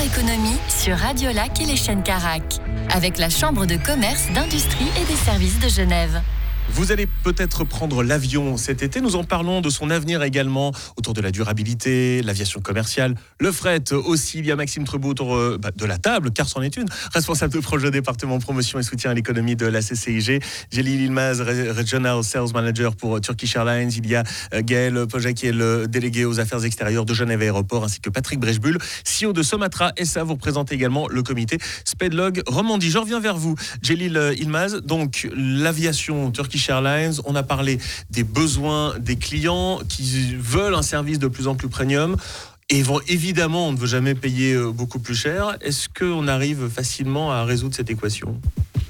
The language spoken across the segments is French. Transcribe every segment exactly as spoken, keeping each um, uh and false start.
économie sur Radio Lac et les chaînes Carac, avec la Chambre de commerce, d'industrie et des services de Genève. Vous allez peut-être prendre l'avion cet été. Nous en parlons de son avenir également, autour de la durabilité, l'aviation commerciale, le fret aussi. Il y a Maxime Trebeau autour euh, bah, de la table, car c'en est une. Responsable de projet département promotion et soutien à l'économie de la C C I G. Jelil Yilmaz, Regional Sales Manager pour Turkish Airlines. Il y a euh, Gaël Pojek, qui est le délégué aux affaires extérieures de Genève Aéroport, ainsi que Patrick Brechbuhl, C E O de Somatra S A. Vous représentez également le comité Spedlog Romandie. Je reviens vers vous, Jelil Yilmaz. Donc, l'aviation Turkish Airlines, on a parlé des besoins des clients qui veulent un service de plus en plus premium. Et évidemment, on ne veut jamais payer beaucoup plus cher. Est-ce qu'on arrive facilement à résoudre cette équation ?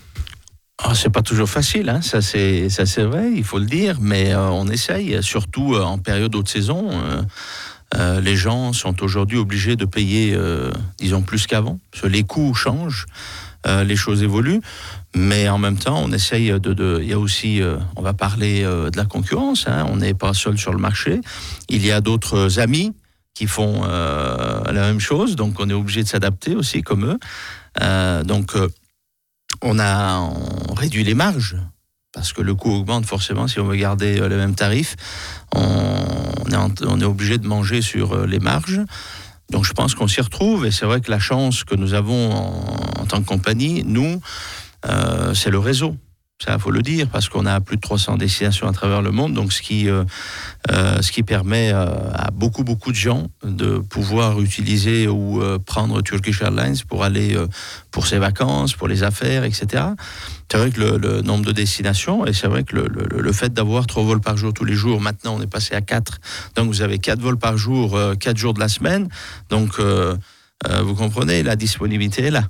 Oh, c'est pas toujours facile, hein. ça, c'est, ça c'est vrai, il faut le dire, mais euh, on essaye, surtout euh, en période haute saison. Euh, euh, les gens sont aujourd'hui obligés de payer, euh, disons, plus qu'avant, parce que les coûts changent. Euh, les choses évoluent, mais en même temps, on essaye de... de il y a aussi, euh, on va parler euh, de la concurrence, hein, on n'est pas seul sur le marché. Il y a d'autres amis qui font euh, la même chose, donc on est obligé de s'adapter aussi comme eux. Euh, donc, euh, on a on réduit les marges, parce que le coût augmente forcément si on veut garder euh, les mêmes tarifs. On, on, est en, on est obligé de manger sur euh, les marges. Donc je pense qu'on s'y retrouve, et c'est vrai que la chance que nous avons en, en tant que compagnie, nous, euh, c'est le réseau. Ça, il faut le dire, parce qu'on a plus de trois cents destinations à travers le monde, donc ce qui, euh, euh, ce qui permet euh, à beaucoup, beaucoup de gens de pouvoir utiliser ou euh, prendre Turkish Airlines pour aller euh, pour ses vacances, pour les affaires, et cetera. C'est vrai que le, le nombre de destinations, et c'est vrai que le, le, le fait d'avoir trois vols par jour tous les jours, maintenant on est passé à quatre, donc vous avez quatre vols par jour, euh, quatre jours de la semaine, donc euh, euh, vous comprenez, la disponibilité est là.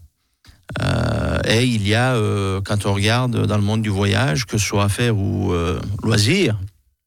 Euh, et il y a, euh, quand on regarde dans le monde du voyage, que ce soit affaires ou euh, loisirs,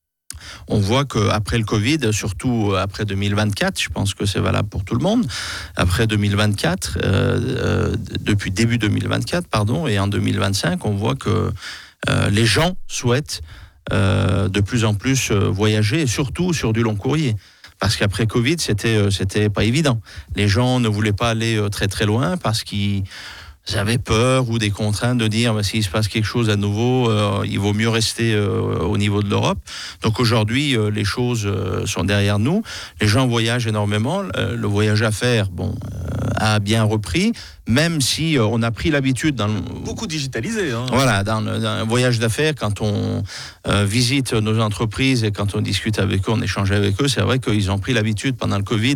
on voit qu'après le Covid, surtout après deux mille vingt-quatre, je pense que c'est valable pour tout le monde, après deux mille vingt-quatre, euh, euh, depuis début deux mille vingt-quatre, pardon, et en deux mille vingt-cinq, on voit que euh, les gens souhaitent euh, de plus en plus euh, voyager, et surtout sur du long courrier. Parce qu'après Covid, c'était, euh, c'était pas évident. Les gens ne voulaient pas aller euh, très très loin parce qu'ils avaient peur ou des contraintes de dire bah, s'il se passe quelque chose à nouveau, euh, il vaut mieux rester euh, au niveau de l'Europe. Donc aujourd'hui, euh, les choses euh, sont derrière nous. Les gens voyagent énormément. Euh, le voyage à faire, bon, euh, a bien repris, même si euh, on a pris l'habitude dans le... beaucoup digitalisé. Hein. Voilà, dans le, dans le voyage d'affaires, quand on euh, visite nos entreprises et quand on discute avec eux, on échange avec eux, c'est vrai qu'ils ont pris l'habitude pendant le Covid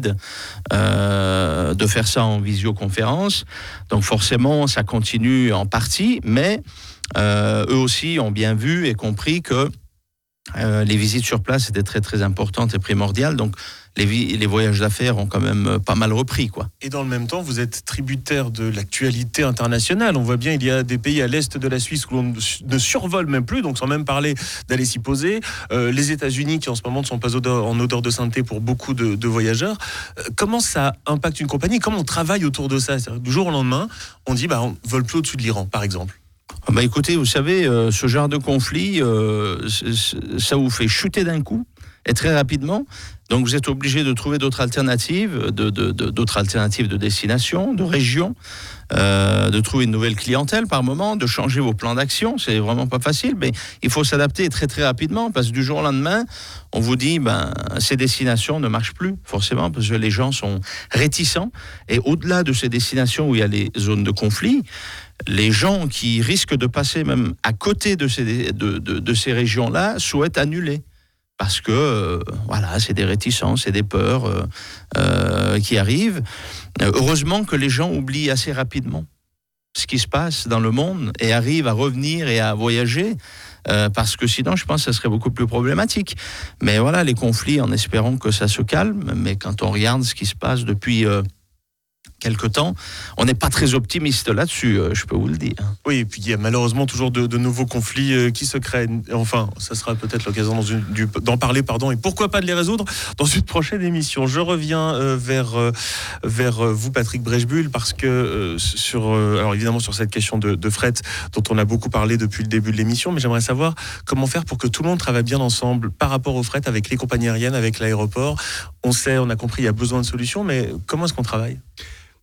euh, de faire ça en visioconférence. Donc forcément, ça continue en partie, mais euh, eux aussi ont bien vu et compris que euh, les visites sur place étaient très très importantes et primordiales. Donc les, vi- les voyages d'affaires ont quand même pas mal repris, quoi. Et dans le même temps, vous êtes tributaire de l'actualité internationale. On voit bien, il y a des pays à l'est de la Suisse où l'on ne survole même plus, donc sans même parler d'aller s'y poser. Euh, les États-Unis qui en ce moment ne sont pas odeur, en odeur de sainteté pour beaucoup de, de voyageurs. Euh, comment ça impacte une compagnie ? Comment on travaille autour de ça ? C'est-à-dire, du jour au lendemain, on dit bah, on ne vole plus au-dessus de l'Iran, par exemple. Bah écoutez, vous savez, euh, ce genre de conflit, euh, c- c- ça vous fait chuter d'un coup et très rapidement. Donc vous êtes obligé de trouver d'autres alternatives, de, de, de, d'autres alternatives de destination, de région, euh, de trouver une nouvelle clientèle par moment, de changer vos plans d'action. C'est vraiment pas facile, mais il faut s'adapter très très rapidement parce que du jour au lendemain, on vous dit ben ces destinations ne marchent plus forcément parce que les gens sont réticents. Et au-delà de ces destinations où il y a les zones de conflit, les gens qui risquent de passer même à côté de ces, de, de, de ces régions-là souhaitent annuler. Parce que, euh, voilà, c'est des réticences, c'est des peurs euh, euh, qui arrivent. Heureusement que les gens oublient assez rapidement ce qui se passe dans le monde et arrivent à revenir et à voyager, euh, parce que sinon, je pense que ça serait beaucoup plus problématique. Mais voilà, les conflits, en espérant que ça se calme, mais quand on regarde ce qui se passe depuis... Euh, quelque temps, on n'est pas très optimiste là-dessus, euh, je peux vous le dire. Oui, et puis il y a malheureusement toujours de, de nouveaux conflits euh, qui se créent. Enfin, ça sera peut-être l'occasion dans une, du, d'en parler, pardon, et pourquoi pas de les résoudre dans une prochaine émission. Je reviens euh, vers, euh, vers vous, Patrick Brechbuhl, parce que euh, sur, euh, alors évidemment sur cette question de, de fret dont on a beaucoup parlé depuis le début de l'émission, mais j'aimerais savoir comment faire pour que tout le monde travaille bien ensemble par rapport au fret avec les compagnies aériennes, avec l'aéroport. On sait, on a compris, il y a besoin de solutions, mais comment est-ce qu'on travaille ?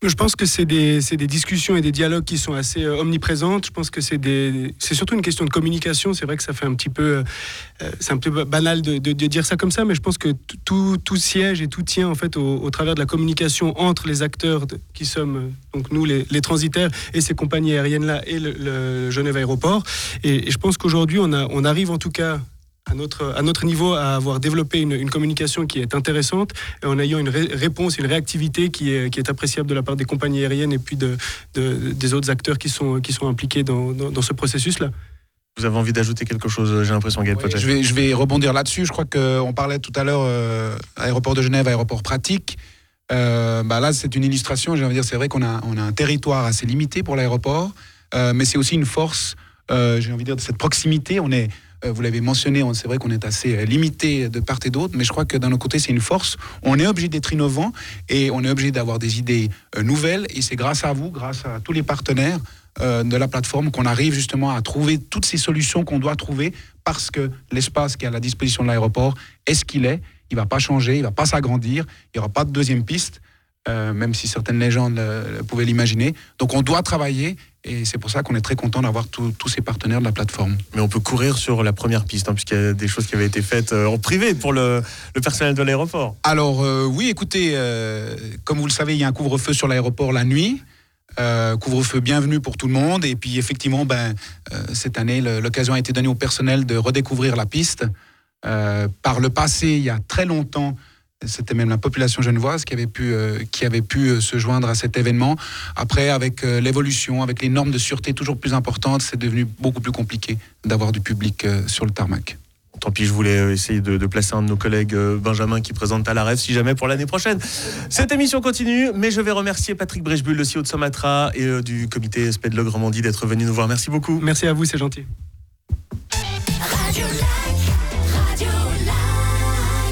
Je pense que c'est des, c'est des discussions et des dialogues qui sont assez euh, omniprésentes. Je pense que c'est, des, c'est surtout une question de communication. C'est vrai que ça fait un petit peu, euh, c'est un peu banal de, de, de dire ça comme ça, mais je pense que tout, tout siège et tout tient en fait au, au travers de la communication entre les acteurs de, qui sommes euh, donc nous les, les transitaires et ces compagnies aériennes là et le, le Genève Aéroport. Et, et je pense qu'aujourd'hui on, a, on arrive en tout cas à notre, à notre niveau, à avoir développé une, une communication qui est intéressante et en ayant une ré- réponse, une réactivité qui est, qui est appréciable de la part des compagnies aériennes et puis de, de, des autres acteurs qui sont, qui sont impliqués dans, dans, dans ce processus-là. Vous avez envie d'ajouter quelque chose, j'ai l'impression, Gaël Potet. Oui, je, vais, je vais rebondir là-dessus. Je crois qu'on parlait tout à l'heure, euh, aéroport de Genève, aéroport pratique. Euh, bah là, c'est une illustration. J'ai envie de dire, c'est vrai qu'on a, on a un territoire assez limité pour l'aéroport, euh, mais c'est aussi une force, euh, j'ai envie de dire, de cette proximité. On est... Vous l'avez mentionné, c'est vrai qu'on est assez limité de part et d'autre, mais je crois que d'un autre côté, c'est une force. On est obligé d'être innovant et on est obligé d'avoir des idées nouvelles. Et c'est grâce à vous, grâce à tous les partenaires de la plateforme qu'on arrive justement à trouver toutes ces solutions qu'on doit trouver parce que l'espace qui est à la disposition de l'aéroport est ce qu'il est. Il ne va pas changer, il ne va pas s'agrandir, il n'y aura pas de deuxième piste. Euh, même si certaines légendes euh, pouvaient l'imaginer. Donc on doit travailler et c'est pour ça qu'on est très content d'avoir tous ces partenaires de la plateforme. Mais on peut courir sur la première piste, hein, puisqu'il y a des choses qui avaient été faites euh, en privé pour le, le personnel de l'aéroport. Alors euh, oui, écoutez, euh, comme vous le savez, il y a un couvre-feu sur l'aéroport la nuit. Euh, couvre-feu bienvenu pour tout le monde. Et puis effectivement, ben, euh, cette année, le, l'occasion a été donnée au personnel de redécouvrir la piste. Euh, par le passé, il y a très longtemps, c'était même la population genevoise qui avait pu, euh, qui avait pu euh, se joindre à cet événement. Après, avec euh, l'évolution, avec les normes de sûreté toujours plus importantes, c'est devenu beaucoup plus compliqué d'avoir du public euh, sur le tarmac. Tant pis, je voulais essayer de, de placer un de nos collègues, euh, Benjamin, qui présente à la rêve, si jamais pour l'année prochaine. Cette émission continue, mais je vais remercier Patrick Brechbuhl, le C E O de Somatra et euh, du comité Spedlog Romandie d'être venu nous voir. Merci beaucoup. Merci à vous, c'est gentil. Radio